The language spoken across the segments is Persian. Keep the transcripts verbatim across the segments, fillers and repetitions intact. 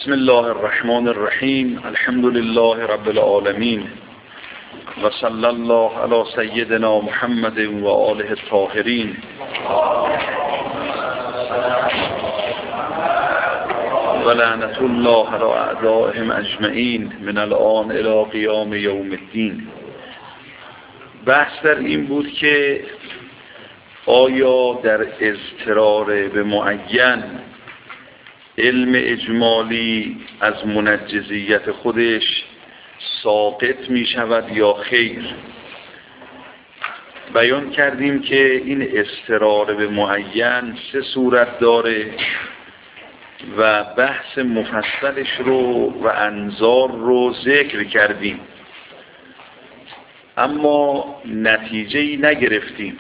بسم الله الرحمن الرحیم. الحمد لله رب العالمین و صلی الله علی سیدنا محمد و آله الطاهرین. و لعنت الله علی اعدائهم اجمعین من الآن الی قیام یوم الدین. بحث در این بود که آیا در اضطرار به معین علم اجمالی از منجزیت خودش ساقط می شود یا خیر. بیان کردیم که این اضطرار به معین سه صورت داره و بحث مفصلش رو و انظار رو ذکر کردیم، اما نتیجه‌ای نگرفتیم.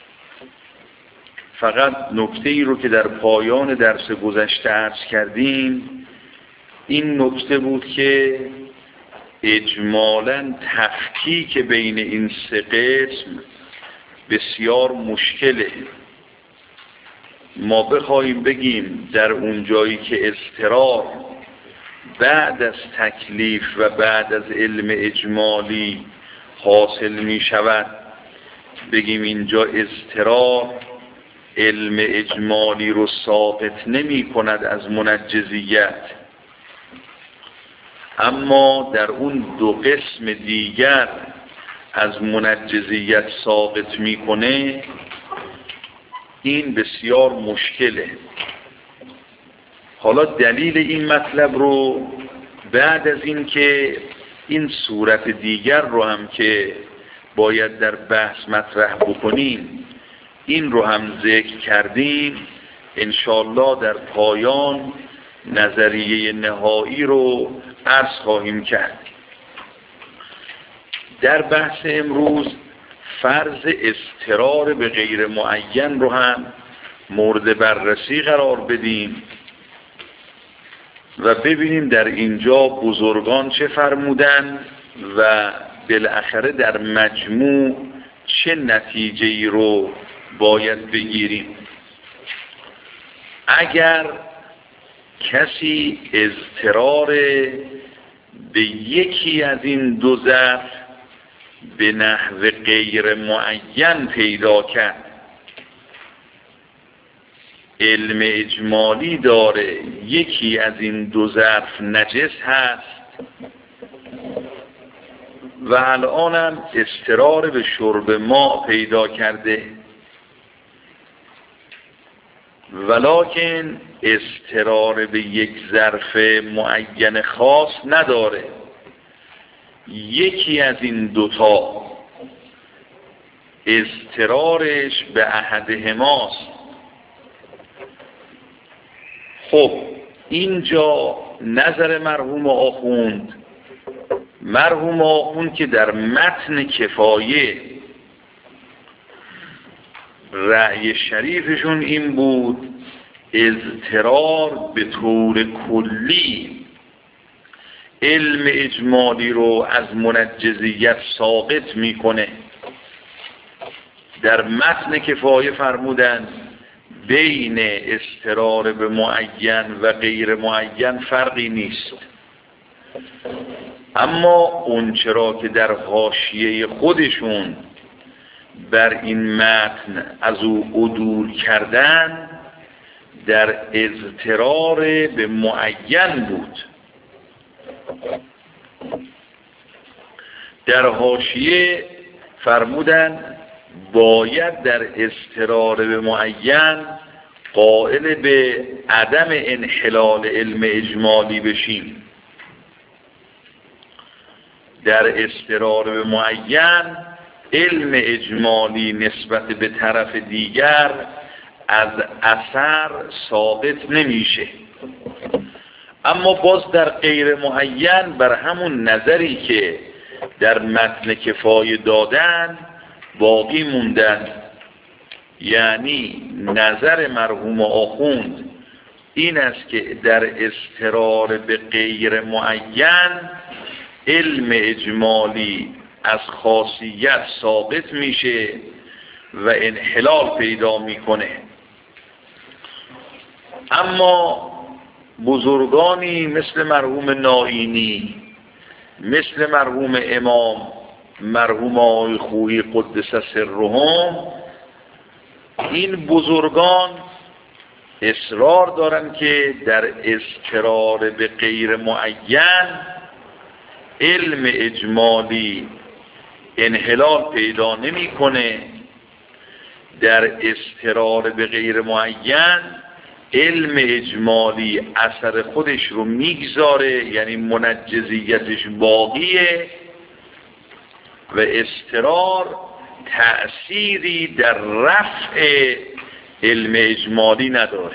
فقط نکته‌ای رو که در پایان درس گذشته عرض کردیم این نکته بود که اجمالاً تفکیک بین این سه قسم بسیار مشکله. ما بخوایم بگیم در اون جایی که اضطرار بعد از تکلیف و بعد از علم اجمالی حاصل می شود، بگیم اینجا اضطرار علم اجمالی رو ثابت نمی کند از منجزیت، اما در اون دو قسم دیگر از منجزیت ثابت میکنه، این بسیار مشکله. حالا دلیل این مطلب رو بعد از این که این صورت دیگر رو هم که باید در بحث مطرح بکنیم این رو هم ذکر کردیم، انشاءالله در پایان نظریه نهایی رو عرض خواهیم کرد. در بحث امروز فرض اضطرار به غیر معین رو هم مورد بررسی قرار بدیم و ببینیم در اینجا بزرگان چه فرمودن و بالاخره در مجموع چه نتیجه‌ای رو باید بگیریم. اگر کسی اضطرار به یکی از این دو ظرف به نحو غیر معین پیدا کرد، علم اجمالی داره یکی از این دو ظرف نجس هست و الانم اضطرار به شرب ماء پیدا کرده، ولکن اضطرار به یک ظرف معین خاص نداره، یکی از این دوتا اضطرارش به احدهماست. خب اینجا نظر مرحوم آخوند مرحوم آخوند که در متن کفایه رأی شریفشون این بود اضطرار به طور کلی علم اجمالی رو از منجزیت ساقط میکنه. در متن کفایه فرمودن بین اضطرار به معین و غیر معین فرقی نیست، اما اون چرا که در حاشیه خودشون بر این متن از او عدول کردن در اضطرار به معین بود. در حاشیه فرمودن باید در اضطرار به معین قائل به عدم انحلال علم اجمالی بشیم. در اضطرار به معین علم اجمالی نسبت به طرف دیگر از اثر ثابت نمیشه، اما باز در غیر معین بر همون نظری که در متن کفایه دادن باقی موندن. یعنی نظر مرحوم آخوند این است که در اضطرار به غیر معین علم اجمالی از خاصیت ثابت میشه و انحلال پیدا میکنه، اما بزرگانی مثل مرحوم نائینی، مثل مرحوم امام مرحوم آقای خویی قدس سرهم، این بزرگان اصرار دارن که در اضطرار به غیر معین علم اجمالی انحلال پیدا نمی‌کنه، در اضطرار به غیر معین علم اجمالی اثر خودش رو میگذاره، یعنی منجزیتش باقیه و اضطرار تأثیری در رفع علم اجمالی نداره.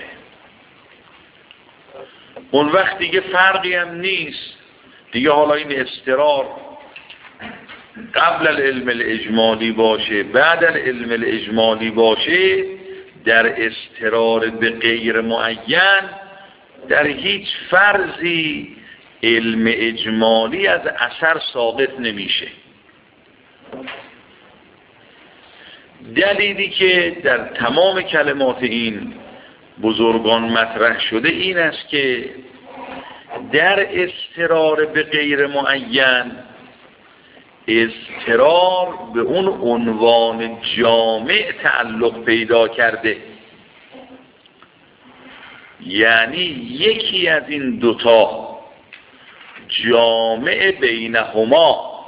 اون وقت دیگه فرقی هم نیست دیگه، حالا این اضطرار قبل العلم الاجمالی باشه بعد العلم الاجمالی باشه، در اضطرار به غیر معین در هیچ فرضی علم اجمالی از اثر ساقط نمیشه. دلیلی که در تمام کلمات این بزرگان مطرح شده این است که در اضطرار به غیر معین اضطرار به اون عنوان جامع تعلق پیدا کرده، یعنی یکی از این دوتا جامع بینهما،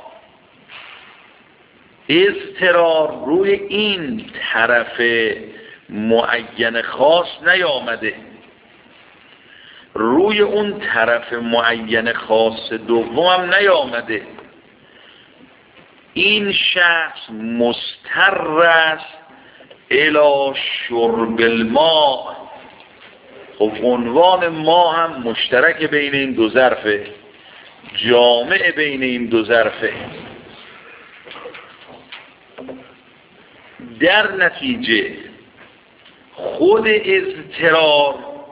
اضطرار روی این طرف معین خاص نیامده، روی اون طرف معین خاص دوم نیامده. این شخص مضطر است الی شرب الماء. خب عنوان ما هم مشترک بین این دو ظرفه، جامع بین این دو ظرفه. در نتیجه خود اضطرار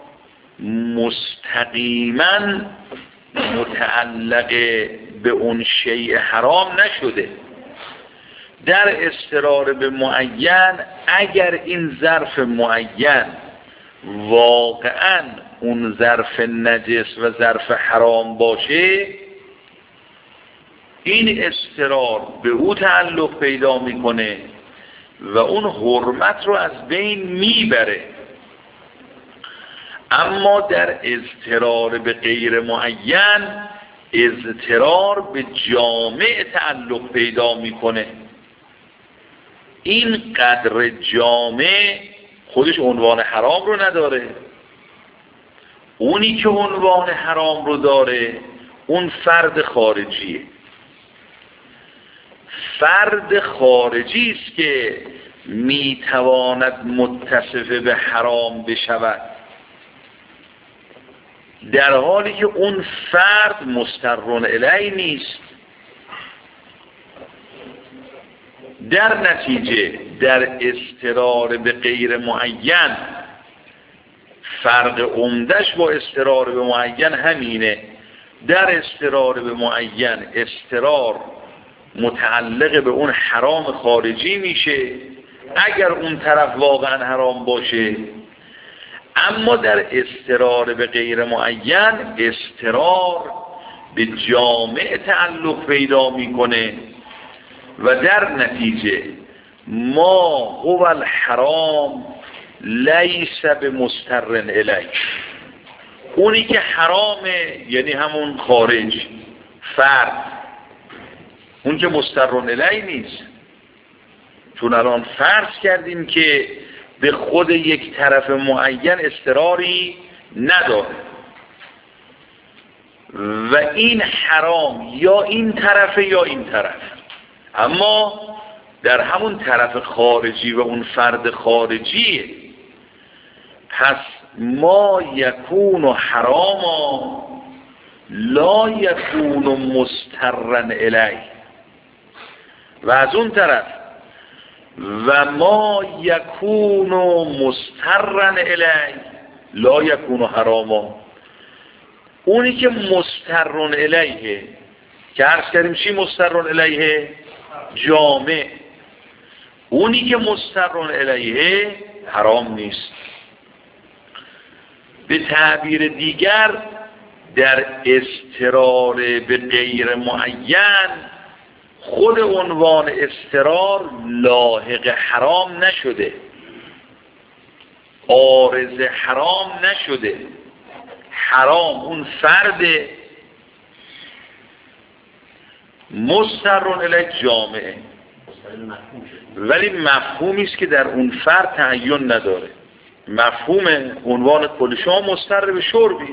مستقیما متعلق به اون شیء حرام نشده. در اضطرار به معین اگر این ظرف معین واقعا اون ظرف نجس و ظرف حرام باشه، این اضطرار به او تعلق پیدا میکنه و اون حرمت رو از بین میبره. اما در اضطرار به غیر معین اضطرار به جامع تعلق پیدا میکنه. این قدر جامع خودش عنوان حرام رو نداره، اونی که عنوان حرام رو داره اون فرد خارجیه. فرد خارجی است که میتواند متصف به حرام بشود، در حالی که اون فرد مسترون الیه نیست. در نتیجه در اضطرار به غیر معین فرق عمدش با اضطرار به معین همینه. در اضطرار به معین اضطرار متعلق به اون حرام خارجی میشه اگر اون طرف واقعا حرام باشه، اما در اضطرار به غیر معین اضطرار به جامع تعلق پیدا میکنه و در نتیجه ما هو الحرام لیس بمسترن الیه، اونی که حرامه یعنی همون خارج فرد، اون که مسترن الیه نیست. چون الان فرض کردیم که به خود یک طرف معین اضطراری نداره و این حرام یا این طرف یا این طرف، اما در همون طرف خارجی و اون فرد خارجیه. پس ما یکون حراما لا یکون مسترن الیه، و از اون طرف و ما یکون مسترن الیه لا یکون حراما، اونی که مسترن الیه که عرض کردیم چی مسترن الیه؟ جامع. اونی که مسترن الیه حرام نیست. به تعبیر دیگر در اضطرار به غیر معین خود عنوان اضطرار لاحق حرام نشده، عارض حرام نشده. حرام اون فرد مضطر الیه جامعه، ولی مفهومی است که در اون فرد تعین نداره. مفهوم عنوان کل شما مضطر به شربی،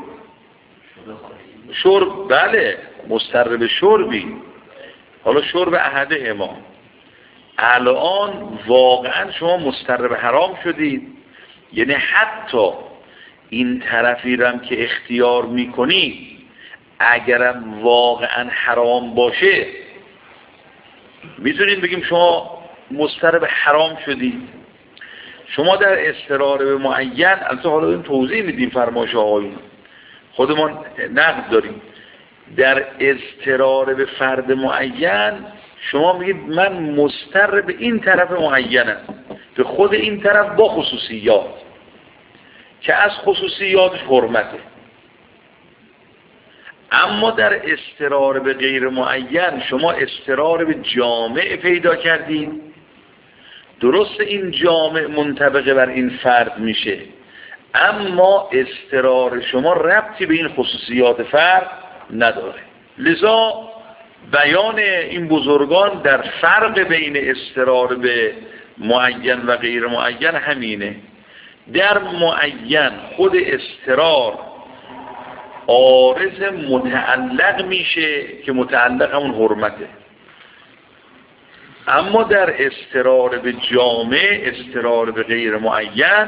شرب بله مضطر به شربی، حالا شرب احده ما الان واقعا شما مضطر به حرام شدید، یعنی حتی این طرفی رم که اختیار میکنی اگرم واقعا حرام باشه میتونید بگیم شما مضطر به حرام شدید. شما در اضطرار به معین، البته حالا این توضیح میدیم فرمایش آقایون، خودمان نقد داریم. در اضطرار به فرد معین شما میگید من مضطر به این طرف معینم، به خود این طرف با خصوصیات که از خصوصیاتش حرمته. اما در اضطرار به غیر معین شما اضطرار به جامع پیدا کردید. درست این جامع منطبق بر این فرد میشه، اما اضطرار شما ربطی به این خصوصیات فرد نداره. لذا بیان این بزرگان در فرق بین اضطرار به معین و غیر معین همینه. در معین خود اضطرار عارض متعلق میشه که متعلق همون حرمته، اما در اضطرار به جامع، اضطرار به غیر معین،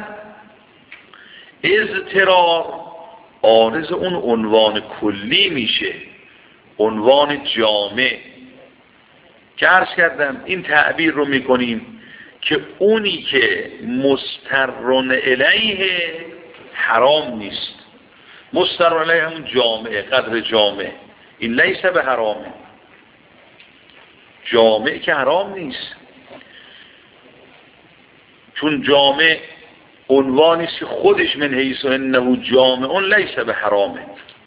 اضطرار عارض اون عنوان کلی میشه، عنوان جامع که عرض کردم این تعبیر رو میکنیم که اونی که مسترن الیه حرام نیست. مسترن الیه همون جامعه، قدر جامعه، این لیس به حرامه، جامعه که حرام نیست، چون جامعه عنوانی که خودش من حیث انه جامع اون لیس به حرامه.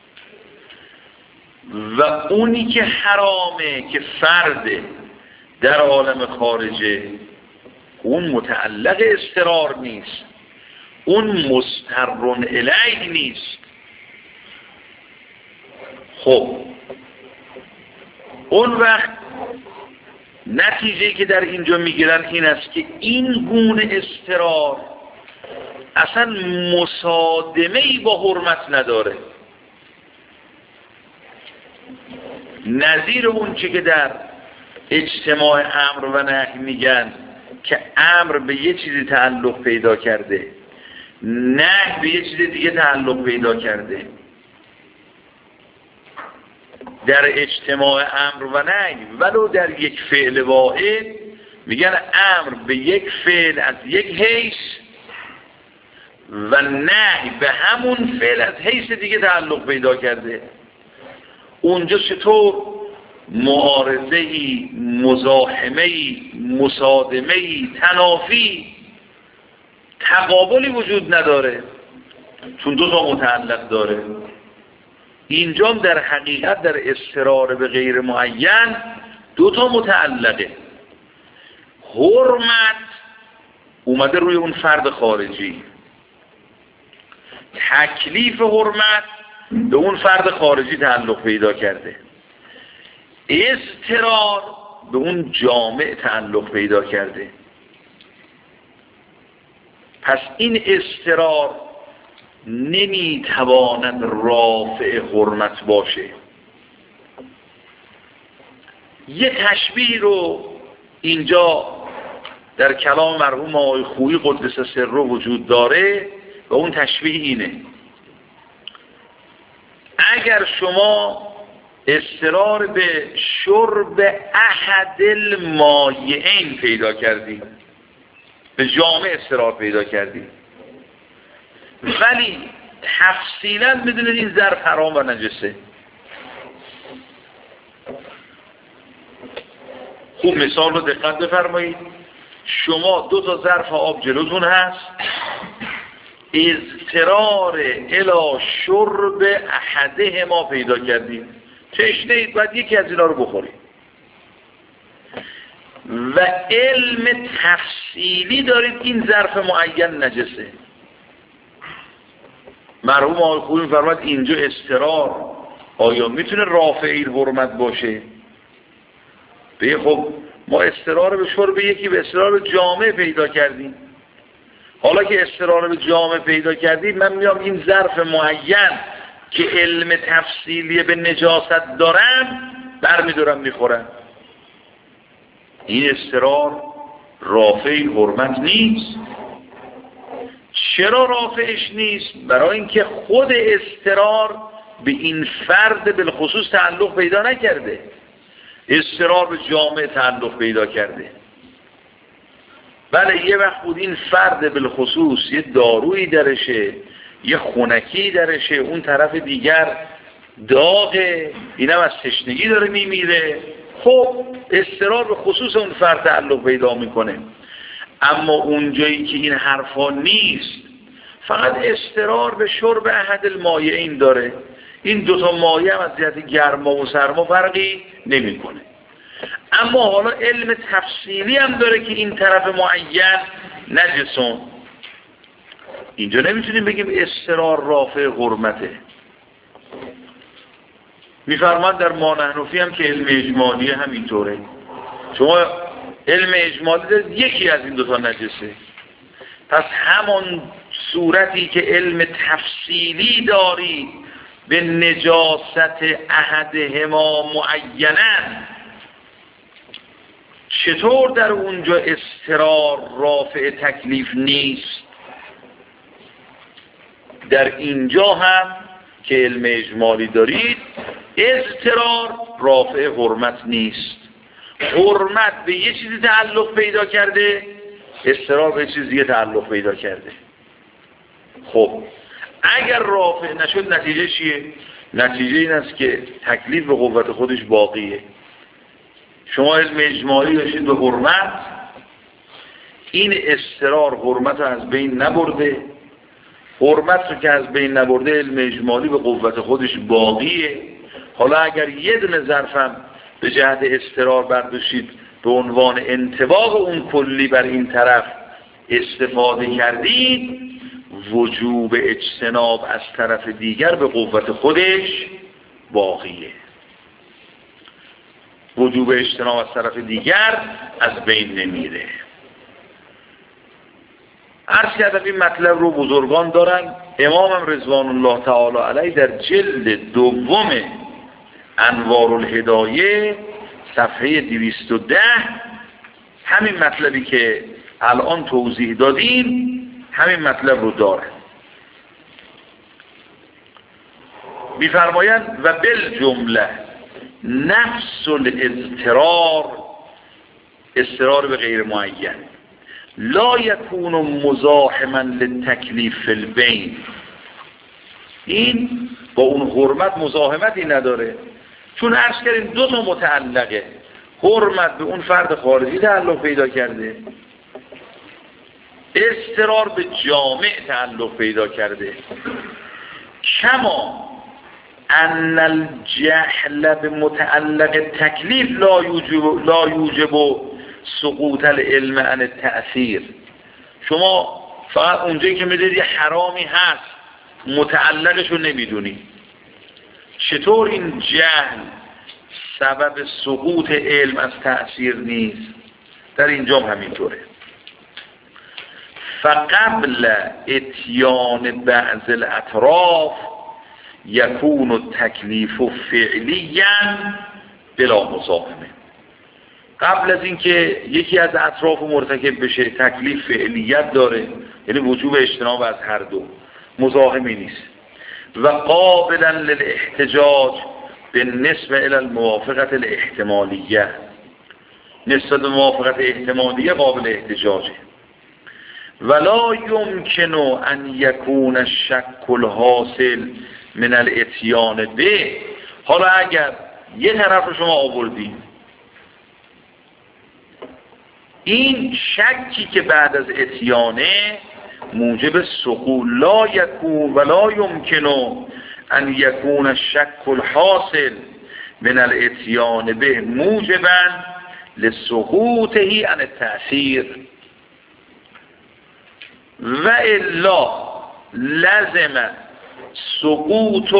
و اونی که حرامه که فرد در عالم خارجه اون متعلق اضطرار نیست، اون مسترن الیه نیست. خب اون وقت نتیجه که در اینجا میگیرن این است که این گونه اضطرار اصلا مصادمه‌ای با حرمت نداره. نظیر اون چی که در اجتماع امر و نهی میگن که امر به یه چیزی تعلق پیدا کرده، نهی به یه چیز دیگه تعلق پیدا کرده. در اجتماع امر و نهی ولو در یک فعل واحد میگن امر به یک فعل از یک حیث و نهی به همون فعل از حیث دیگه تعلق پیدا کرده. اونجا چطور معارضه‌ای، مزاحمه‌ای، مصادمه‌ای، تنافی، تقابلی وجود نداره، چون دو تا متعلق داره. اینجا در حقیقت در اضطرار به غیر معین دو تا متعلقه. حرمت اومده روی اون فرد خارجی، تکلیف حرمت به اون فرد خارجی تعلق پیدا کرده، اضطرار به اون جامع تعلق پیدا کرده. پس این اضطرار نمیتواند رافع حرمت باشه. یه تشبیه رو اینجا در کلام مرحوم آقای خویی قدس سره وجود داره و اون تشبیه اینه: اگر شما اضطرار به شرب احد المایعین پیدا کردی، به جامع اضطرار پیدا کردی، ولی تفصیلا میدونید این ظرف حرام و نجسه، خوب مثال رو دقت بفرمایید. شما دو تا ظرف آب جلوتون هست، اضطرار الی شرب احده ما پیدا کردیم. تشنه اید باید یکی از اینا رو بخورید. و علم تفصیلی دارید این ظرف معین نجسه. مرحوم آقای خوبی می‌فرماید اینجا اضطرار آیا میتونه رافعی حرمت باشه؟ بگه خب ما اضطرار به شرب یکی به اضطرار به جامع پیدا کردیم. حالا که اضطرار به جامع پیدا کردیم، من میام این ظرف معین که علم تفصیلی به نجاست دارم برمیدارم میخورم. این اضطرار رافعی حرمت نیست. چرا رافعش نیست؟ برای اینکه خود اضطرار به این فرد بالخصوص تعلق پیدا نکرده، اضطرار به جامع تعلق پیدا کرده. بله یه وقت بود این فرد بالخصوص یه دارویی درشه، یه خونکی درشه، اون طرف دیگر داغه، اینم از تشنگی داره میمیره. خب اضطرار به خصوص اون فرد تعلق پیدا میکنه. اما اونجایی که این حرفا نیست، فقط اضطرار به شرب احد المایعین داره. این دوتا مایع هم از جهت گرما و سرما فرقی نمیکنه. اما حالا علم تفصیلی هم داره که این طرف معین نجسون. اینجا نمیتونیم بگیم اضطرار رافع حرمته. میفرمان در مانحنفی هم که علم اجمالی همینطوره. شما علم اجمالی دارید یکی از این دوتا نجسه، پس همون صورتی که علم تفصیلی دارید به نجاست احدهما معینن، چطور در اونجا اضطرار رافع تکلیف نیست؟ در اینجا هم که علم اجمالی دارید اضطرار رافع حرمت نیست. حرمت به یه چیزی تعلق پیدا کرده، اضطرار به یه چیزی تعلق پیدا کرده. خب اگر رافع نشد نتیجه چیه؟ نتیجه این است که تکلیف به قوت خودش باقیه. شما علم اجمالی داشتید به حرمت، این اضطرار حرمت رو از بین نبرده. حرمت رو که از بین نبرده، علم اجمالی به قوت خودش باقیه. حالا اگر یه دونه ظرفم به جهت اضطرار برداشتید به عنوان انطباق اون کلی بر این طرف استفاده کردید، وجوب اجتناب از طرف دیگر به قوت خودش باقیه. وجوب اجتناب از طرف دیگر از بین نمیره. عرض کردم این مطلب رو بزرگان دارن. امامم رضوان الله تعالی علیه در جلد دوم انوار الهدایه صفحه دویست و ده همین مطلبی که الان توضیح دادیم همین مطلب رو دارن. می‌فرمایند و بالجمله نفس الاضطرار، اضطرار به غیر معین، لا یکون مزاحما للتکلیف فی البین. این با اون حرمت مزاحمتی نداره، چون عرض کردیم دو تا متعلقه. حرمت به اون فرد خارجی تعلق پیدا کرده، اضطرار به جامع تعلق پیدا کرده. کما ان الجهل بمتعلق تکلیف لا یوجب لا یوجب سقوط العلم عن التأثیر. شما فقط اونجایی که میدونید یه حرامی هست متعلقش رو نمیدونی، چطور این جهل سبب سقوط علم از تأثیر نیست؟ در اینجا همینطوره. فقبل اتیان بعض الاطراف یکون التکلیف فعلیا بلا مزاحمه. قبل از اینکه یکی از اطراف مرتکب بشه تکلیف فعلیت داره، یعنی وجوب اجتناب از هر دو، مزاحمی نیست. و قابلا للاحتجاج بالنسبه الى الموافقت الاحتمالیه، نسبت به موافقت احتمالیه قابل احتجاجه. ولا يمكن ان يكون الشك الحاصل من الاتيان به. حالا اگر یه طرف رو شما آوردید، این شکی که بعد از اتیانه موجب سقوط لا یکون ولا یمکن ان یکون الشک الحاصل من الاتیان به موجبا لسقوطه عن التأثیر و الا لزم سقوط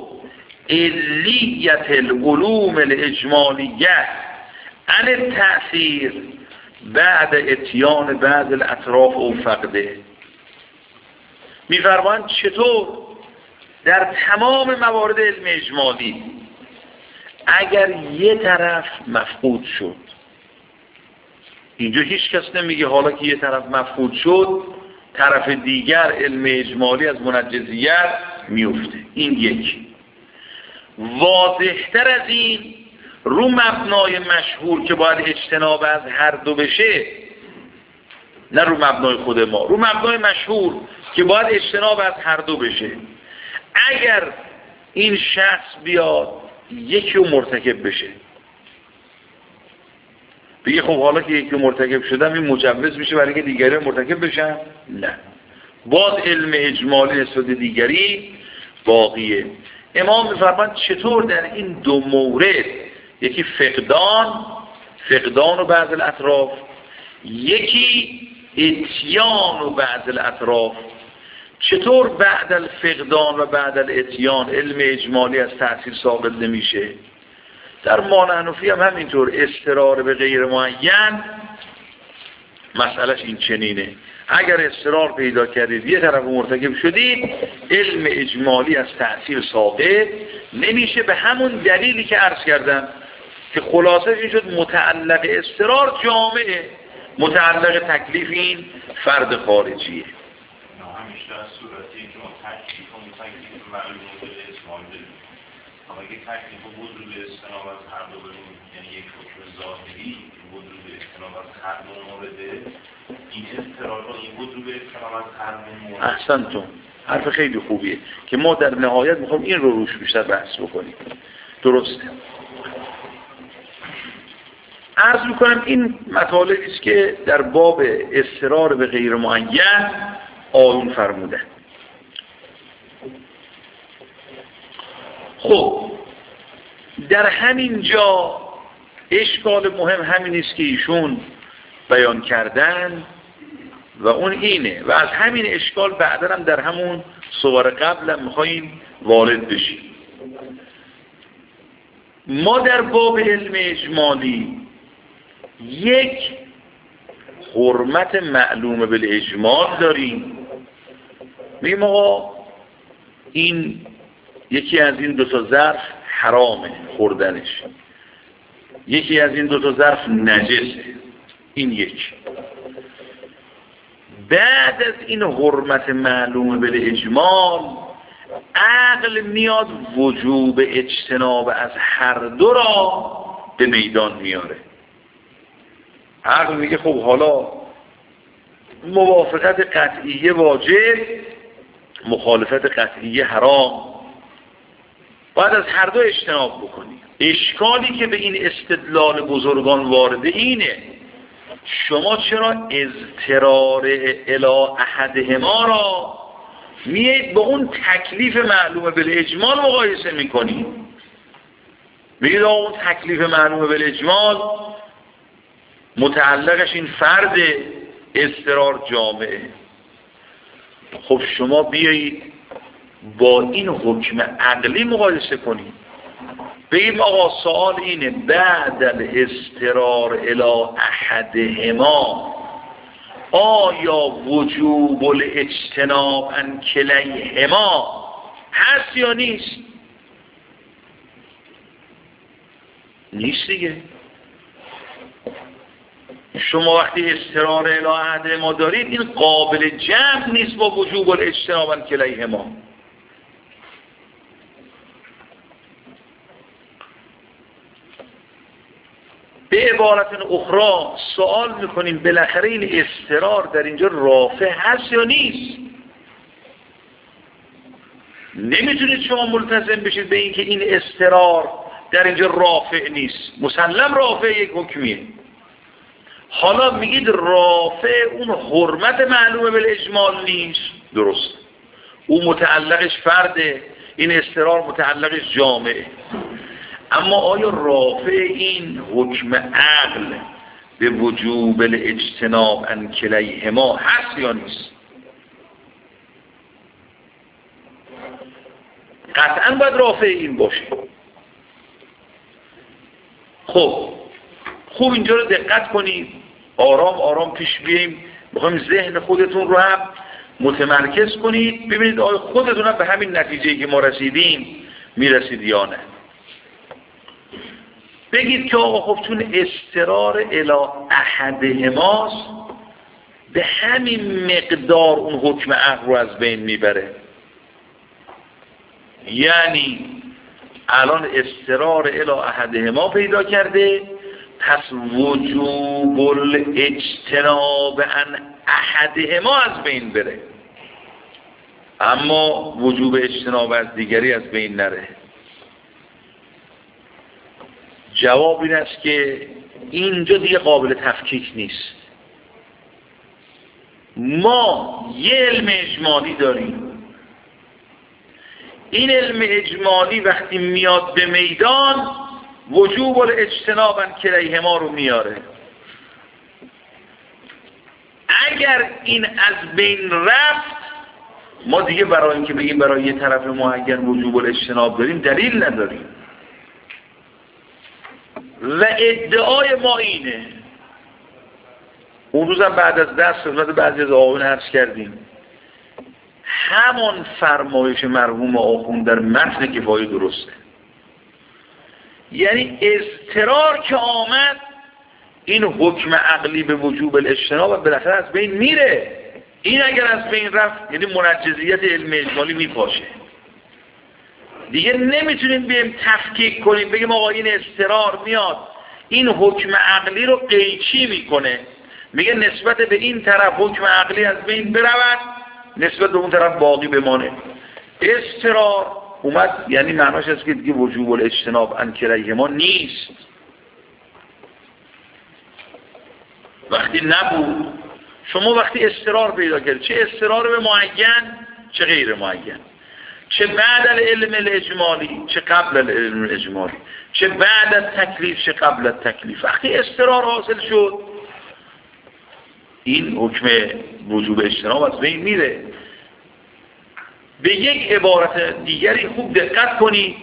علیت العلوم الاجمالیه عن التأثیر بعد اتیان بعض الاطراف او فقده. می‌فرمایند چطور در تمام موارد علم اجمالی اگر یه طرف مفقود شد، اینجا هیچ کس نمیگه حالا که یه طرف مفقود شد طرف دیگر علم اجمالی از منجزیت میفته. این یکی. واضح‌تر از این رو مبنای مشهور که باید اجتناب از هر دو بشه، نه رو مبنای خود ما، رو مبنای مشهور که باید اجتناب از هر دو بشه، اگر این شخص بیاد یکی رو مرتکب بشه بگه خب حالا که یکی رو مرتکب شدم این مجوز میشه برای که دیگری مرتکب بشن؟ نه، باز علم اجمالی نسبت دیگری باقیه. امام می‌فرماید چطور در این دو مورد، یکی فقدان فقدان و بعض الاطراف، یکی اتیان و بعض الاطراف، چطور بعد الفقدان و بعد الاتیان علم اجمالی از تأثیر ساقط نمیشه؟ در مانعنفی هم همینطور، اضطرار به غیر معین مسئلهش این چنینه. اگر اضطرار پیدا کردید یه طرف مرتکب شدید علم اجمالی از تأثیر ساقط نمیشه، به همون دلیلی که عرض کردم که خلاصش این شد متعلق اضطرار جامعه، متعلق تکلیف این فرد خارجیه. همیشه در صورتی که ما تکلیف و تکلیف معلوم بوده اسمال داریم، اما اگه تکلیف و وجود استناب از هر دو بریم، یعنی یک حکم ظاهری وجود استناب از هر دو مورده، این اضطرار و این وجود استناب از هر دو مورده. احسنتون، حرف خیلی خوبیه که ما در نهایت میخوام این رو روش بیشتر بحث بکنیم. درسته. عرض میکنم این مطالبی است که در باب اضطرار به غیر معین آیون فرمودن. خب در همین جا اشکال مهم همین است که ایشون بیان کردن و اون اینه و از همین اشکال بعدا هم در همون صور قبل هم میخواییم وارد بشیم. ما در باب علم اجمالی یک حرمت معلوم بالاجمال داریم، میگیم آقا این یکی از این دو تا ظرف حرامه خوردنش، یکی از این دو تا ظرف نجسه، این یک. بعد از این حرمت معلوم بالاجمال عقل میاد وجوب اجتناب از هر دو را به میدان میاره. عقل میگه خب حالا موافقت قطعیه واجب، مخالفت قطعیه حرام، باید از هر دو اجتناب بکنی. اشکالی که به این استدلال بزرگان وارده اینه شما چرا اضطرار الی احدهما را میید با اون تکلیف معلومه بالاجمال مقایسه میکنی؟ میگید آقا اون تکلیف معلومه بالاجمال متعلقش این فرد اضطرار جامعه. خب شما بیایید با این حکم عقلی مقایسه کنید، بگیم آقا سوال اینه بعد الاضطرار الی احدهما آیا وجوب الاجتناب عن کلیهما هست یا نیست؟ نیست دیگه. شما وقتی اضطرار الی احدهما دارید این قابل جمع نیست با وجوب الاجتناب عن کلیهما. به عبارت اخرى سوال میکنیم بالاخره این اضطرار در اینجا رافع هست یا نیست؟ نمیتونید شما ملتزم بشید به اینکه این اضطرار در اینجا رافع نیست. مسلم رافع یک حکمیه. حالا میگید رافع اون حرمت معلومه بالاجمال نیست، درست، اون متعلقش فرده، این استقرار متعلقش جامعه. اما آیا رافع این حکم عقل به وجوب الاجتناب عن کلیهما هست یا نیست؟ قطعا باید رافع این باشه. خب خوب اینجا رو دقت کنید، آرام آرام پیش بیاییم، میخوایم ذهن خودتون رو هم متمرکز کنید، ببینید آیا خودتون هم به همین نتیجه‌ای که ما رسیدیم میرسید یا نه. بگید که آقا خب چون استقرار الی احدهماست به همین مقدار اون حکم عقل رو از بین میبره. یعنی الان استقرار الی احدهما پیدا کرده، پس وجوب الاجتناب عن احدهما از بین بره، اما وجوب اجتناب از دیگری از بین نره. جواب این است که اینجا دیگه قابل تفکیک نیست. ما یه علم اجمالی داریم، این علم اجمالی وقتی میاد به میدان وجوب الاجتناب عن کلیهما رو میاره. اگر این از بین رفت، ما دیگه برای اینکه بگیم برای یه طرف معین وجوب الاجتناب داریم دلیل نداریم. و ادعای ما اینه، اون روزم بعد از درس خدمت بعضی از آقایون عرض کردیم، همان فرمایش مرحوم آخوند در متن کفایه درسته. یعنی اضطرار که آمد، این حکم عقلی به وجوب الاجتناب بالاخره از بین میره. این اگر از بین رفت یعنی منجزیت علم اجمالی میپاشه. دیگه نمیتونیم بیم تفکیک کنیم بگیم آقا این اضطرار میاد این حکم عقلی رو قیچی میکنه، میگه نسبت به این طرف حکم عقلی از بین برود، نسبت به اون طرف باقی بمانه. اضطرار اومد یعنی معناش است که دیگه وجوب الاجتناب عن کلیهما نیست. وقتی نبود، شما وقتی اضطرار پیدا کردید، چه اضطرار به معین چه غیر معین، چه بعد العلم الاجمالی چه قبل العلم الاجمالی، چه بعد از تکلیف چه قبل از تکلیف، وقتی اضطرار حاصل شد این حکم وجوب اجتناب از بین میره. به یک عبارت دیگری خوب دقت کنید،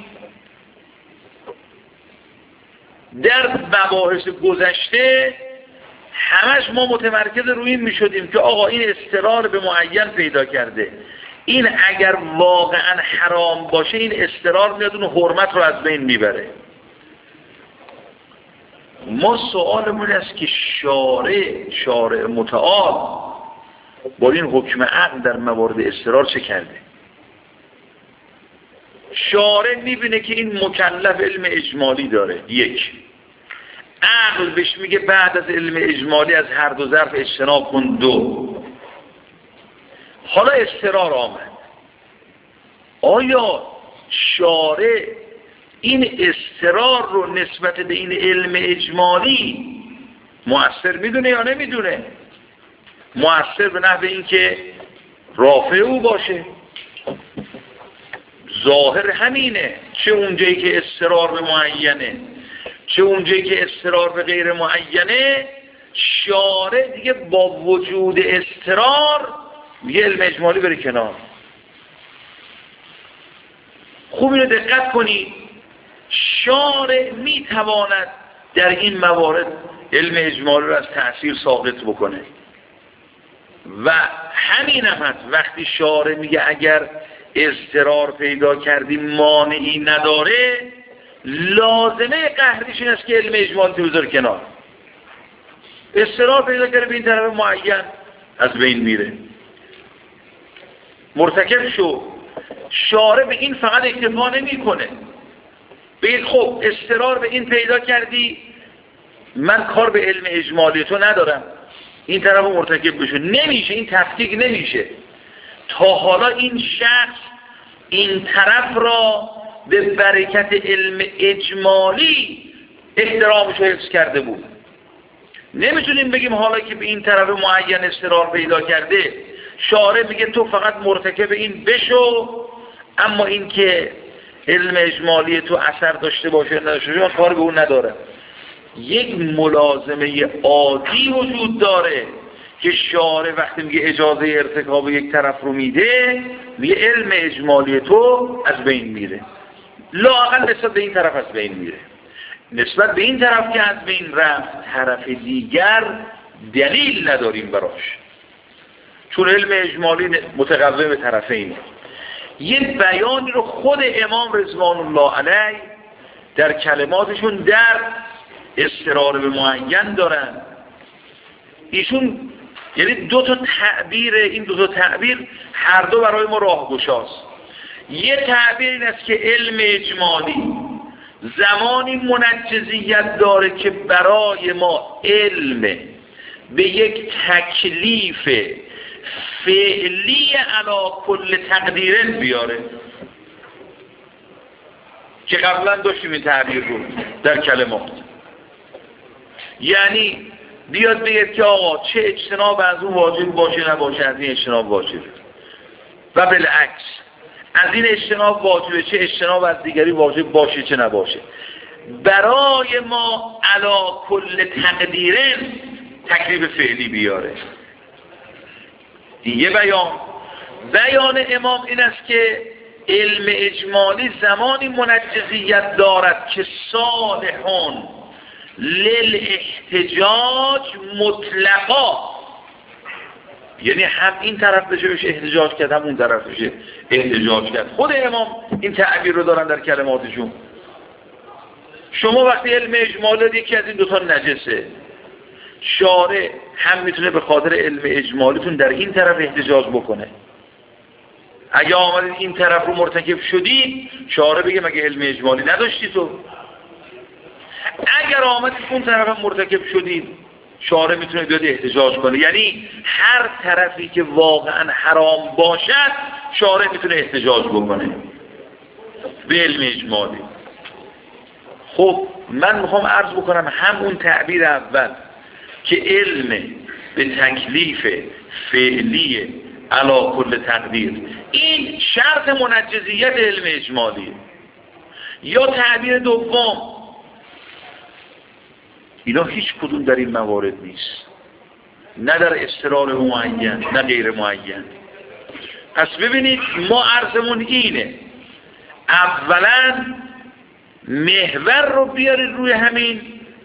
در مباحث گذشته همش ما متمرکز روی این میشدیم که آقا این استقرار به معین پیدا کرده، این اگر واقعا حرام باشه این استقرار میاد اون حرمت رو از بین میبره. ما سوالمون است که شارع شارع متعال با این حکم عقل در موارد استقرار چه کرده؟ شارع میبینه که این مکلف علم اجمالی داره، یک، عقل بهش میگه بعد از علم اجمالی از هر دو ظرف اجتناب کن، دو. حالا استقرار آمد، آیا شارع این استقرار رو نسبت به این علم اجمالی مؤثر میدونه یا نمیدونه؟ مؤثر به نحو این که رافع او باشه. ظاهر همینه، چه اونجایی که استقرار به معینه چه اونجایی که استقرار به غیر معینه، شارع دیگه با وجود استقرار میگه علم اجمالی بره کنار. خوب اینو دقت کنید، شارع میتواند در این موارد علم اجمالی رو از تأثیر ساقط بکنه و همین هم هست وقتی شارع میگه اگر اضطرار پیدا کردیم مانعی نداره، لازمه قهریش این است که علم اجمالی تو بذار کنار. اضطرار پیدا کرده به این طرف معین از بین میره، مرتکب شو. شارع به این فقط اکتفا نمی کنه، بگید خب اضطرار به این پیدا کردی، من کار به علم اجمالی تو ندارم، این طرف مرتکب بشو. نمیشه، این تفکیک نمیشه. تا حالا این شخص این طرف را به برکت علم اجمالی احترامش رو حفظ کرده بود، نمیتونیم بگیم حالا که به این طرف معین استقرار پیدا کرده شارع میگه تو فقط مرتکب این بشو، اما این که علم اجمالی تو اثر داشته باشه نداشته باشه کار به اون نداره. یک ملازمه عادی وجود داره که شارع وقتی میگه اجازه ارتکاب یک طرف رو میده میگه علم اجمالی تو از بین میره، لااقل نسبت به این طرف از بین میره. نسبت به این طرف که از بین رفت طرف دیگر دلیل نداریم براش، چون علم اجمالی متقوم طرفینه. یه بیانی رو خود امام رضوان الله علیه در کلماتشون در استقرار به معین دارن. ایشون یعنی دو تا تعبیر، این دو تا تعبیر هر دو برای ما راهگشاست. یه تعبیر این است که علم اجمالی زمانی منجزیت داره که برای ما علم به یک تکلیف فعلی علی کل تقدیرن بیاره، که قبلا داشتیم این تعبیر رو در کلمات. یعنی بیاد بگید که آقا چه اجتناب از اون واجب باشه نباشه، از این اجتناب واجبه، و بالعکس از این اجتناب واجبه چه اجتناب از دیگری واجب باشه چه نباشه. برای ما علی کل تقدیرن تکلیف فعلی بیاره. یه بیان بیان امام این است که علم اجمالی زمانی منجزیت دارد که صالحون للاحتجاج مطلقا، یعنی هم این طرف بشه بشه احتجاج کرد هم اون طرف بشه احتجاج کرد. خود امام این تعبیر رو دارن در کلماتشون. شما وقتی علم اجمالی یکی از این دوتا نجسه، شارع هم میتونه به خاطر علم اجمالیتون در این طرف احتجاج بکنه. اگه آمدید این طرف رو مرتکب شدید شارع بگه مگه علم اجمالی نداشتی تو؟ اگر آمدید اون طرف مرتکب شدید شارع میتونه بیاد احتجاج کنه. یعنی هر طرفی که واقعا حرام باشد شارع میتونه احتجاج بکنه به علم اجمالی. خب من میخوام عرض بکنم همون تعبیر اول که علم به تکلیف فعلی علی کل تقدیر این شرط منجزیت علم اجمالی، یا تعبیر دوم اینا هیچ کدوم در این موارد نیست، نه در استقرار معین نه غیر معین. پس ببینید ما عرضمون اینه، اولا محور رو بیارید روی همین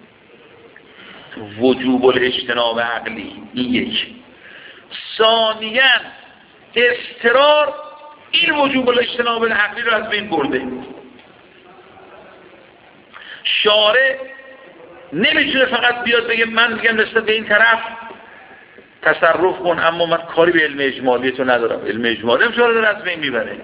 وجوب الاجتناب عقلی، این یک. ثانیاً استقرار این وجوب الاجتناب عقلی رو از بین برده. شارع نمیتونه فقط بیاد بگه من میگم نسبت به این طرف تصرف کن اما من کاری به علم اجمالی تو ندارم، علم اجمالی هم شارع داره از بین میبره.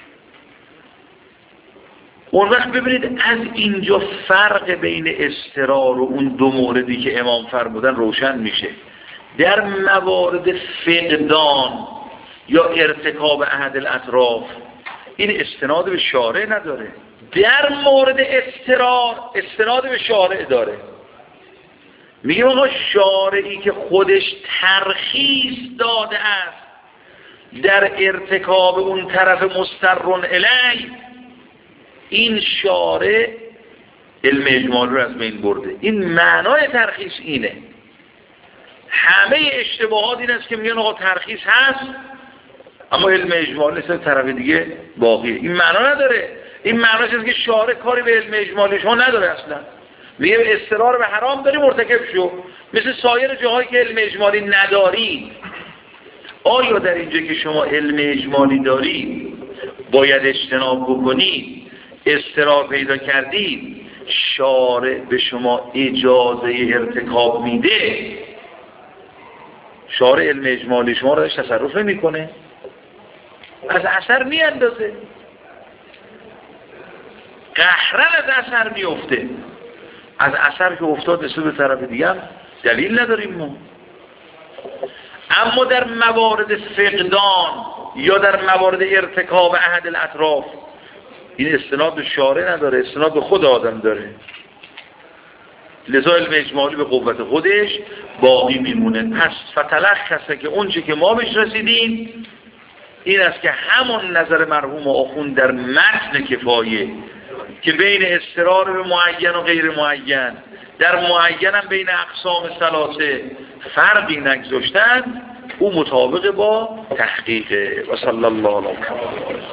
اون وقت ببینید از اینجا فرق بین استقرار و اون دو موردی که امام فرمودن روشن میشه. در موارد فقدان یا ارتکاب احد الاطراف این استناد به شارع نداره، در مورد استقرار استناد به شارع داره. میگه آقا شارعی که خودش ترخیص داده است در ارتکاب اون طرف مسترون الی، این شارع علم اجمالی رو از بین برده. این معنای ترخیص اینه. همه اشتباهات این است که میگن آقا ترخیص هست اما علم اجمالی است طرف دیگه باقیه. این معنا نداره. این معناش است که شارع کاری به علم اجمالی شما نداره اصلا. میگه اصرار به حرام داری مرتکب شو، مثل سایر جاهایی که علم اجمالی نداری. آیا در اینجا که شما علم اجمالی داری باید اجتناب بکنید، اضطرار پیدا کردید، شارع به شما اجازه ارتکاب میده، شارع علم اجمالی شما رو تصرف نمیکنه، از اثر میاندازه، قهرن از اثر میفته. از اثر که افتاد نسبت به طرف دیگه دلیل نداریم ما. اما در موارد فقدان یا در موارد ارتکاب احد الاطراف این استناد به شارع نداره، استناد به خود آدم داره. لذا علم اجمالی به قوت خودش باقی میمونه. پس فتلخصه که اونچه که ما بهش رسیدیم این است که همون نظر مرحوم آخوند در متن کفایه که بین اضطرار به معین و غیر معین، در معین هم بین اقسام ثلاثه فرقی نگذاشتن، او مطابق با تحقیقه. و صلی الله علیه و